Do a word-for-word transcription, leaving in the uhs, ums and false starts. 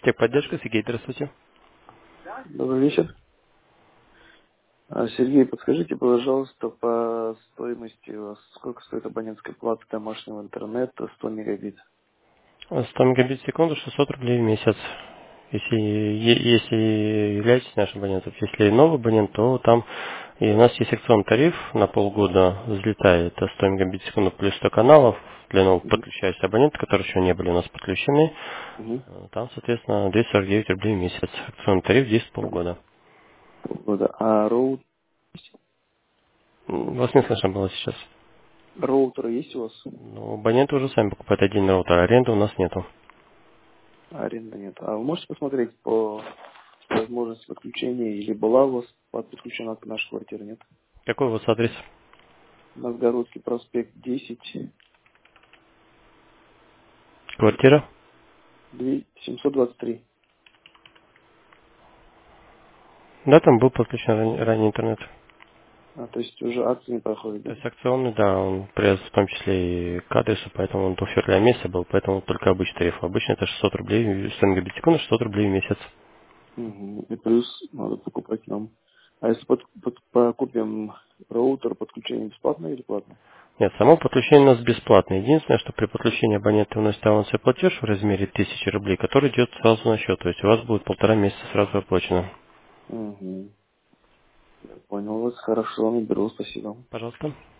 Техподдержка, Сергей, здравствуйте. Добрый вечер. А, Сергей, подскажите, пожалуйста, по стоимости у вас, сколько стоит абонентская плата домашнего интернета сто мегабит? сто мегабит в секунду, шестьсот рублей в месяц. Если, е- если являетесь нашим абонентом. Если новый абонент, то там и у нас есть акционный тариф на полгода взлетает это сто мегабит в секунду плюс сто каналов для новых Угу. подключающихся абонентов, которые еще не были у нас подключены. Угу. Э, Там, соответственно, двести сорок девять рублей в месяц. Акционный тариф десять полгода. Полгода. А роут, М, Вас не слышно было сейчас. роутер есть у вас? Ну, абоненты уже сами покупают отдельный роутер, а аренды у нас нету. Аренды нет. А вы можете посмотреть по возможности подключения, или была у вас под- подключена к нашей квартире, нет? Какой у вас адрес? Новгородский проспект десять, Квартира? семьсот двадцать три. Да, там был подключен ран- ранее интернет. А, то есть уже акции не проходят, То да? есть акционный, да, он привязан в том числе и к адресу, поэтому он до февраля месяца был, поэтому только обычный тариф. Обычно это шестьсот рублей, сто мегабит в секунду, шестьсот рублей в месяц. Угу. И плюс надо покупать нам. А если под, под- покупим роутер, подключение бесплатно или платно? Нет, само подключение у нас бесплатное. Единственное, что при подключении абонента вносит авансовый платеж в размере тысячи рублей, который идет сразу на счет. То есть у вас будет полтора месяца сразу оплачено. Угу. Я понял вас. Хорошо, наберу. Спасибо. Пожалуйста.